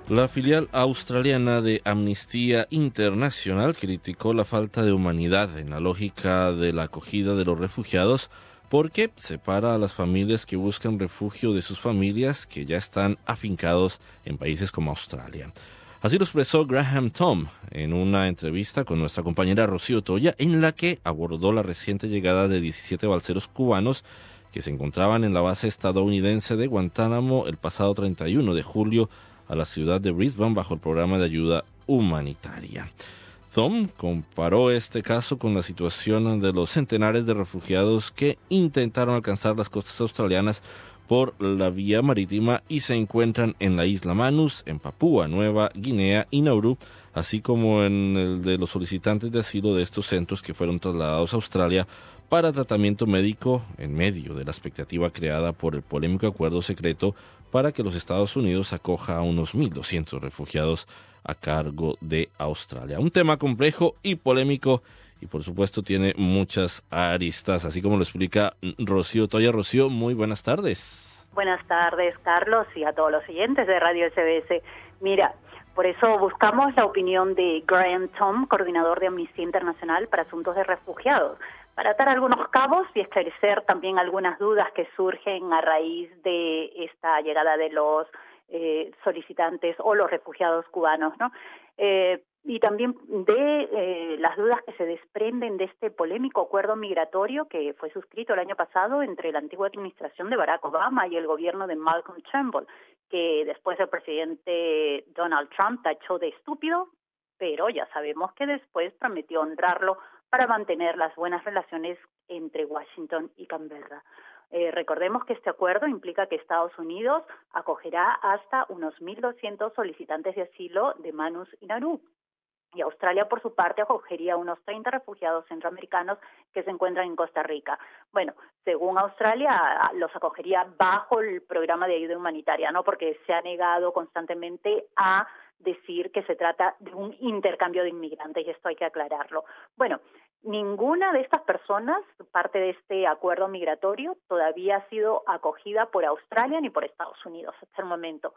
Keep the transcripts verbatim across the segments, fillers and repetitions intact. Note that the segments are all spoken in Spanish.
La filial australiana de Amnistía Internacional criticó la falta de humanidad en la lógica de la acogida de los refugiados porque separa a las familias que buscan refugio de sus familias que ya están afincados en países como Australia. Así lo expresó Graham Thom en una entrevista con nuestra compañera Rocío Toya, en la que abordó la reciente llegada de diecisiete balseros cubanos que se encontraban en la base estadounidense de Guantánamo el pasado treinta y uno de julio a la ciudad de Brisbane bajo el programa de ayuda humanitaria. Thom comparó este caso con la situación de los centenares de refugiados que intentaron alcanzar las costas australianas por la vía marítima y se encuentran en la isla Manus, en Papúa Nueva Guinea y Nauru, así como en el de los solicitantes de asilo de estos centros que fueron trasladados a Australia para tratamiento médico en medio de la expectativa creada por el polémico acuerdo secreto para que los Estados Unidos acoja a unos mil doscientos refugiados a cargo de Australia. Un tema complejo y polémico y por supuesto tiene muchas aristas, así como lo explica Rocío Toya. Rocío, muy buenas tardes. Buenas tardes, Carlos, y a todos los oyentes de Radio S B S. Mira, por eso buscamos la opinión de Graham Thom, coordinador de Amnistía Internacional para Asuntos de Refugiados, para atar algunos cabos y esclarecer también algunas dudas que surgen a raíz de esta llegada de los eh, solicitantes o los refugiados cubanos, ¿no? Eh, y también de eh, las dudas que se desprenden de este polémico acuerdo migratorio que fue suscrito el año pasado entre la antigua administración de Barack Obama y el gobierno de Malcolm Turnbull, que después el presidente Donald Trump tachó de estúpido, pero ya sabemos que después prometió honrarlo para mantener las buenas relaciones entre Washington y Canberra. Eh, recordemos que este acuerdo implica que Estados Unidos acogerá hasta unos mil doscientos solicitantes de asilo de Manus y Nauru, y Australia, por su parte, acogería unos treinta refugiados centroamericanos que se encuentran en Costa Rica. Bueno, según Australia, los acogería bajo el programa de ayuda humanitaria, ¿no? Porque se ha negado constantemente a decir que se trata de un intercambio de inmigrantes, y esto hay que aclararlo. Bueno, ninguna de estas personas, parte de este acuerdo migratorio, todavía ha sido acogida por Australia ni por Estados Unidos hasta el momento.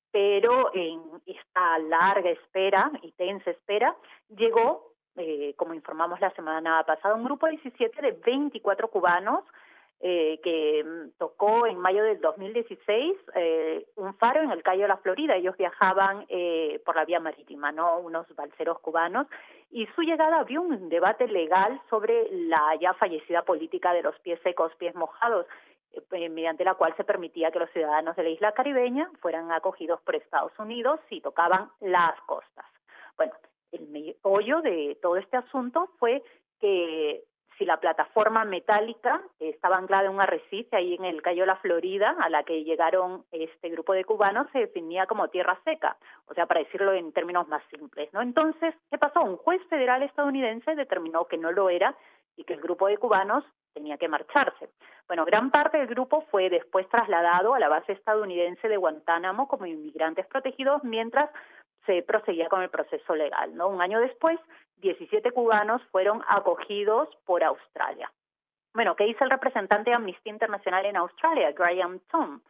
Pero en esta larga espera y tensa espera, llegó, eh, como informamos la semana pasada, un grupo de diecisiete de veinticuatro cubanos eh, que tocó en mayo del dos mil dieciséis eh, un faro en el Cayo de la Florida. Ellos viajaban eh, por la vía marítima, ¿no? Unos balseros cubanos, y su llegada abrió un debate legal sobre la ya fallecida política de los pies secos, pies mojados, mediante la cual se permitía que los ciudadanos de la isla caribeña fueran acogidos por Estados Unidos si tocaban las costas. Bueno, el meollo de todo este asunto fue que si la plataforma metálica que estaba anclada en un arrecife ahí en el Cayo de la Florida, a la que llegaron este grupo de cubanos, se definía como tierra seca, o sea, para decirlo en términos más simples, ¿no? Entonces, ¿qué pasó? Un juez federal estadounidense determinó que no lo era y que el grupo de cubanos tenía que marcharse. Bueno, gran parte del grupo fue después trasladado a la base estadounidense de Guantánamo como inmigrantes protegidos mientras se proseguía con el proceso legal, ¿no? Un año después, diecisiete cubanos fueron acogidos por Australia. Bueno, ¿qué dice el representante de Amnistía Internacional en Australia, Graham Thom?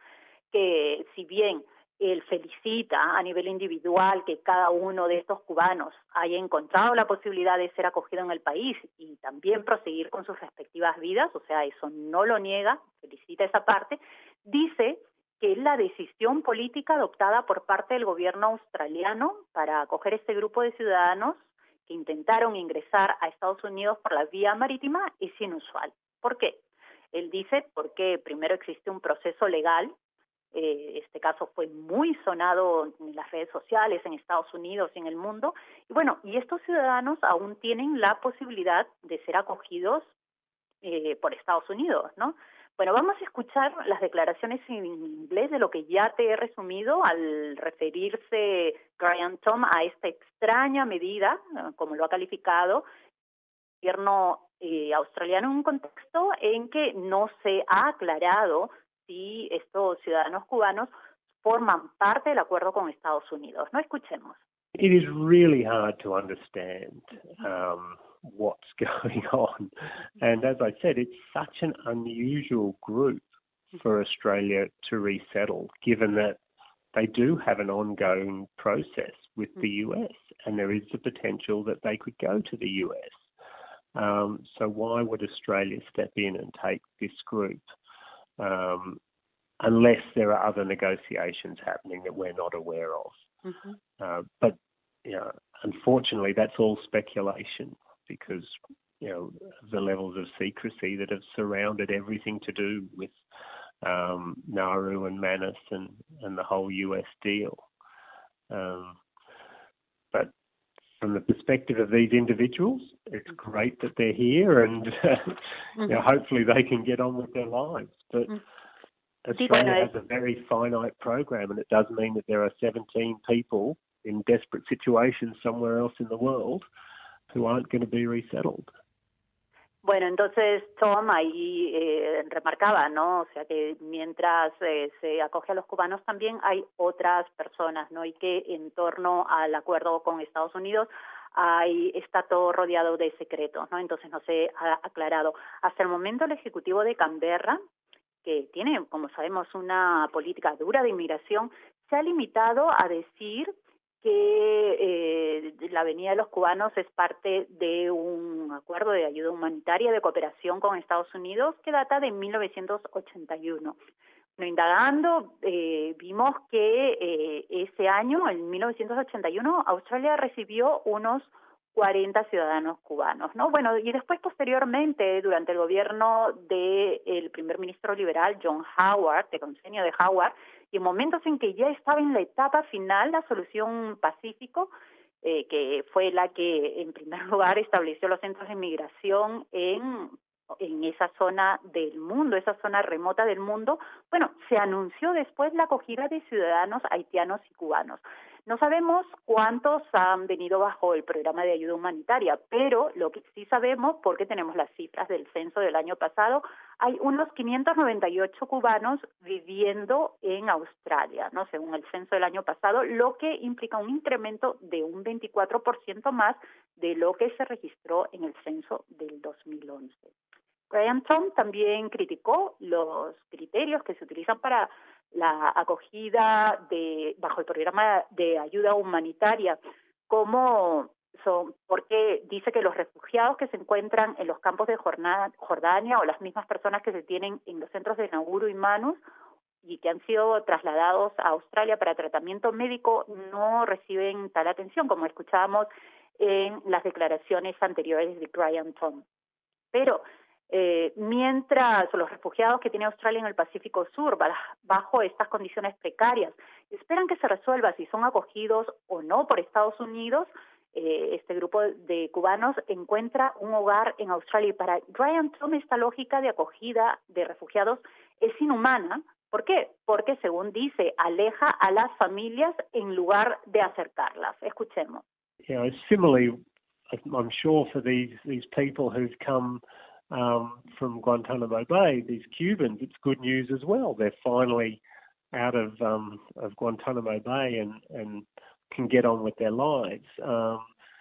Que si bien él felicita a nivel individual que cada uno de estos cubanos haya encontrado la posibilidad de ser acogido en el país y también proseguir con sus respectivas vidas, o sea, eso no lo niega, felicita esa parte, dice que la decisión política adoptada por parte del gobierno australiano para acoger este grupo de ciudadanos que intentaron ingresar a Estados Unidos por la vía marítima es inusual. ¿Por qué? Él dice porque primero existe un proceso legal. Eh, este caso fue muy sonado en las redes sociales, en Estados Unidos y en el mundo. Y bueno, y estos ciudadanos aún tienen la posibilidad de ser acogidos eh, por Estados Unidos, ¿no? Bueno, vamos a escuchar las declaraciones en inglés de lo que ya te he resumido al referirse Graham Thom a esta extraña medida, como lo ha calificado el gobierno eh, australiano, en un contexto en que no se ha aclarado si estos ciudadanos cubanos forman parte del acuerdo con Estados Unidos. No, escuchemos. It is really hard to understand um, what's going on. And as I said, it's such an unusual group for Australia to resettle, given that they do have an ongoing process with the U S, and there is the potential that they could go to the U S. Um, so why would Australia step in and take this group um, unless there are other negotiations happening that we're not aware of? Mm-hmm. Uh, but, you know, unfortunately, that's all speculation because, you know, the levels of secrecy that have surrounded everything to do with um, Nauru and Manus and, and the whole U S deal. Um, but from the perspective of these individuals, it's great that they're here and mm-hmm. you know, hopefully they can get on with their lives. But mm-hmm. Australia has a very finite program, and it does mean that there are seventeen people in desperate situations somewhere else in the world who aren't going to be resettled. Bueno, entonces Tom ahí eh, remarcaba, ¿no? O sea que mientras eh, se acoge a los cubanos también hay otras personas, ¿no? Y que en torno al acuerdo con Estados Unidos hay, está todo rodeado de secretos, ¿no? Entonces no se ha aclarado. Hasta el momento el Ejecutivo de Canberra, que tiene, como sabemos, una política dura de inmigración, se ha limitado a decir que eh, la venida de los cubanos es parte de un acuerdo de ayuda humanitaria de cooperación con Estados Unidos que data de mil novecientos ochenta y uno. Bueno, indagando, eh, vimos que eh, ese año, en mil novecientos ochenta y uno, Australia recibió unos cuarenta ciudadanos cubanos, ¿no? Bueno, y después, posteriormente, durante el gobierno del primer ministro liberal John Howard, de Consenio de Howard, y en momentos en que ya estaba en la etapa final la solución Pacífico, eh, que fue la que en primer lugar estableció los centros de migración en, en esa zona del mundo, esa zona remota del mundo, bueno, se anunció después la acogida de ciudadanos haitianos y cubanos. No sabemos cuántos han venido bajo el programa de ayuda humanitaria, pero lo que sí sabemos, porque tenemos las cifras del censo del año pasado, hay unos quinientos noventa y ocho cubanos viviendo en Australia, ¿no? Según el censo del año pasado, lo que implica un incremento de un veinticuatro por ciento más de lo que se registró en el censo del dos mil once. Graham Thom también criticó los criterios que se utilizan para la acogida de bajo el programa de ayuda humanitaria, como son, porque dice que los refugiados que se encuentran en los campos de Jordania o las mismas personas que se tienen en los centros de Nauru y Manus y que han sido trasladados a Australia para tratamiento médico no reciben tal atención, como escuchábamos en las declaraciones anteriores de Graham Thom. Pero Eh, mientras los refugiados que tiene Australia en el Pacífico Sur, bajo estas condiciones precarias, esperan que se resuelva si son acogidos o no por Estados Unidos, eh, este grupo de cubanos encuentra un hogar en Australia. Y para Graham Thom esta lógica de acogida de refugiados es inhumana. ¿Por qué? Porque, según dice, aleja a las familias en lugar de acercarlas. Escuchemos. Yeah, similarly, I'm sure for these these people who've come Um, from Guantanamo Bay, these Cubans, it's good news as well. They're finally out of um, of Guantanamo Bay and, and can get on with their lives. Um,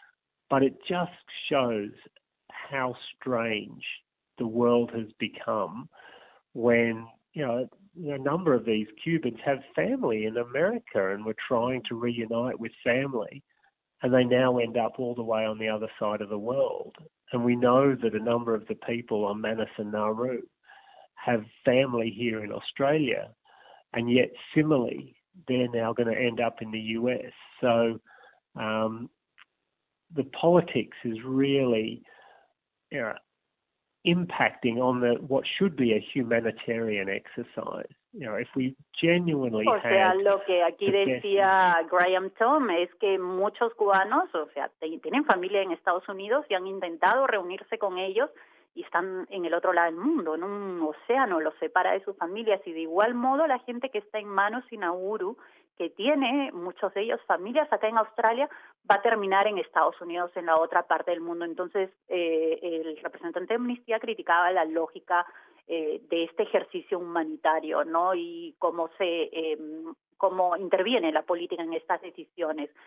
but it just shows how strange the world has become when, you know, a number of these Cubans have family in America and were trying to reunite with family, and they now end up all the way on the other side of the world. And we know that a number of the people on Manus and Nauru have family here in Australia, and yet similarly, they're now going to end up in the U S. So um, the politics is really, you know, impacting on the what should be a humanitarian exercise. You know, if we genuinely o sea, lo que aquí decía Graham Thom es que muchos cubanos, o sea, tienen familia en Estados Unidos y han intentado reunirse con ellos y están en el otro lado del mundo, en un océano los separa de sus familias, y de igual modo la gente que está en Manus y Nauru, que tiene muchos de ellos familias acá en Australia, va a terminar en Estados Unidos, en la otra parte del mundo. Entonces, eh, el representante de Amnistía criticaba la lógica eh, de este ejercicio humanitario, ¿no? Y cómo se, eh, cómo interviene la política en estas decisiones.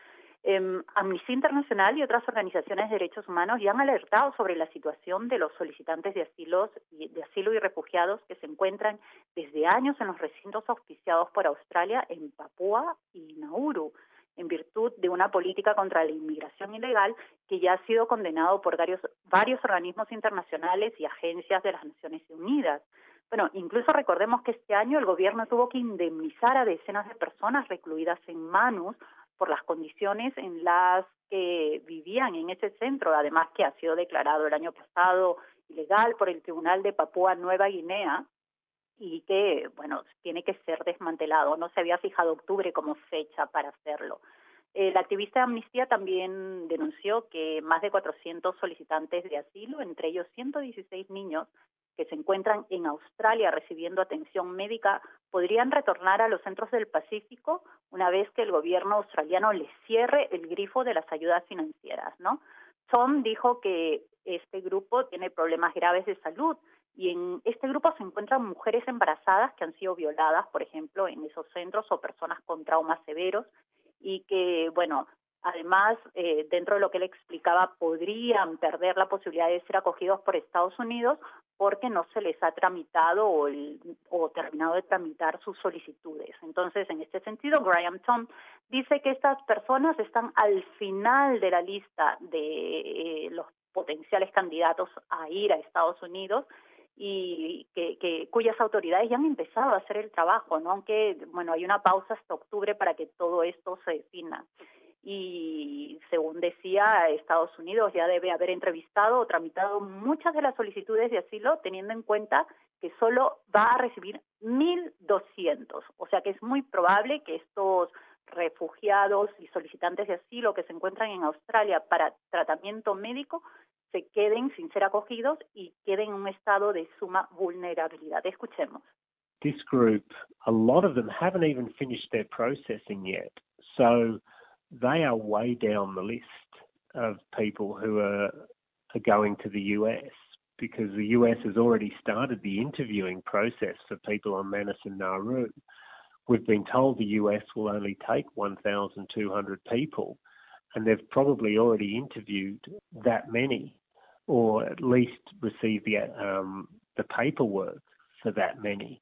Eh, Amnistía Internacional y otras organizaciones de derechos humanos ya han alertado sobre la situación de los solicitantes de, asilos y, de asilo y refugiados que se encuentran desde años en los recintos auspiciados por Australia en Papúa y Nauru, en virtud de una política contra la inmigración ilegal que ya ha sido condenado por varios, varios organismos internacionales y agencias de las Naciones Unidas. Bueno, incluso recordemos que este año el gobierno tuvo que indemnizar a decenas de personas recluidas en Manus por las condiciones en las que vivían en ese centro, además que ha sido declarado el año pasado ilegal por el Tribunal de Papúa Nueva Guinea y que, bueno, tiene que ser desmantelado. No se había fijado octubre como fecha para hacerlo. El activista de Amnistía también denunció que más de cuatrocientos solicitantes de asilo, entre ellos ciento dieciséis niños, que se encuentran en Australia recibiendo atención médica, podrían retornar a los centros del Pacífico una vez que el gobierno australiano les cierre el grifo de las ayudas financieras, ¿no? Tom dijo que este grupo tiene problemas graves de salud y en este grupo se encuentran mujeres embarazadas que han sido violadas, por ejemplo, en esos centros o personas con traumas severos y que, bueno, además, eh, dentro de lo que él explicaba, podrían perder la posibilidad de ser acogidos por Estados Unidos porque no se les ha tramitado o, el, o terminado de tramitar sus solicitudes. Entonces, en este sentido, Graham Tom dice que estas personas están al final de la lista de eh, los potenciales candidatos a ir a Estados Unidos y que, que cuyas autoridades ya han empezado a hacer el trabajo, ¿no? Aunque, bueno, hay una pausa hasta octubre para que todo esto se defina. Y según decía, Estados Unidos ya debe haber entrevistado o tramitado muchas de las solicitudes de asilo, teniendo en cuenta que solo va a recibir mil doscientos. O sea que es muy probable que estos refugiados y solicitantes de asilo que se encuentran en Australia para tratamiento médico se queden sin ser acogidos y queden en un estado de suma vulnerabilidad. Escuchemos. This group, a lot of them haven't even finished their processing yet. So they are way down the list of people who are, are going to the U S because the U S has already started the interviewing process for people on Manus and Nauru. We've been told the U S will only take one thousand two hundred people, and they've probably already interviewed that many, or at least received the, um, the paperwork for that many.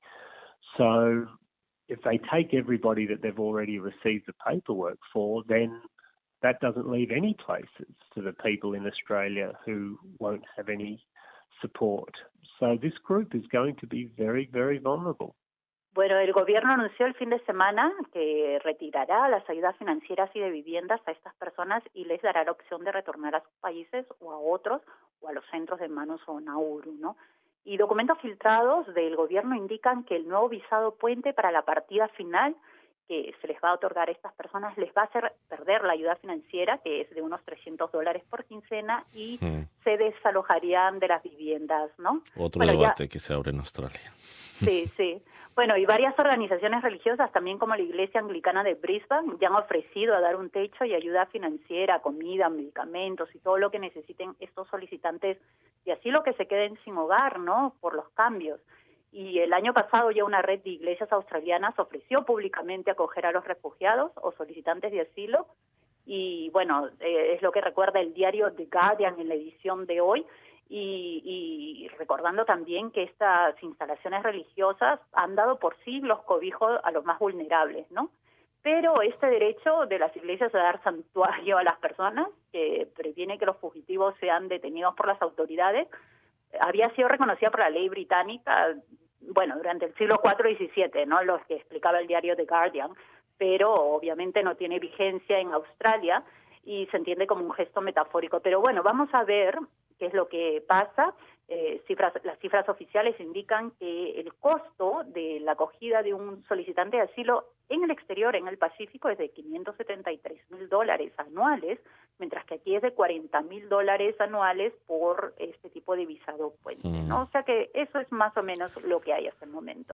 So if they take everybody that they've already received the paperwork for, then that doesn't leave any places for the people in Australia who won't have any support. So this group is going to be very, very vulnerable. Bueno, el gobierno anunció el fin de semana que retirará las ayudas financieras y de viviendas a estas personas y les dará la opción de retornar a sus países o a otros o a los centros de Manus o Nauru, ¿no? Y documentos filtrados del gobierno indican que el nuevo visado puente para la partida final que se les va a otorgar a estas personas les va a hacer perder la ayuda financiera, que es de unos trescientos dólares por quincena, y mm. se desalojarían de las viviendas, ¿no? Otro bueno, debate ya... que se abre en Australia. Sí, sí. Bueno, y varias organizaciones religiosas, también como la Iglesia Anglicana de Brisbane, ya han ofrecido a dar un techo y ayuda financiera, comida, medicamentos y todo lo que necesiten estos solicitantes de asilo que se queden sin hogar, ¿no?, por los cambios. Y el año pasado ya una red de iglesias australianas ofreció públicamente acoger a los refugiados o solicitantes de asilo. Y bueno, eh, es lo que recuerda el diario The Guardian en la edición de hoy. Y, y recordando también que estas instalaciones religiosas han dado por siglos cobijo a los más vulnerables, ¿no? Pero este derecho de las iglesias a dar santuario a las personas, que previene que los fugitivos sean detenidos por las autoridades, había sido reconocida por la ley británica, bueno, durante el siglo cuatro y diecisiete, ¿no?, lo que explicaba el diario The Guardian, pero obviamente no tiene vigencia en Australia y se entiende como un gesto metafórico. Pero bueno, vamos a ver qué es lo que pasa. Eh, cifras, las cifras oficiales indican que el costo de la acogida de un solicitante de asilo en el exterior, en el Pacífico, es de quinientos setenta y tres mil dólares anuales, mientras que aquí es de cuarenta mil dólares anuales por este tipo de visado puente, ¿no? O sea que eso es más o menos lo que hay hasta el momento.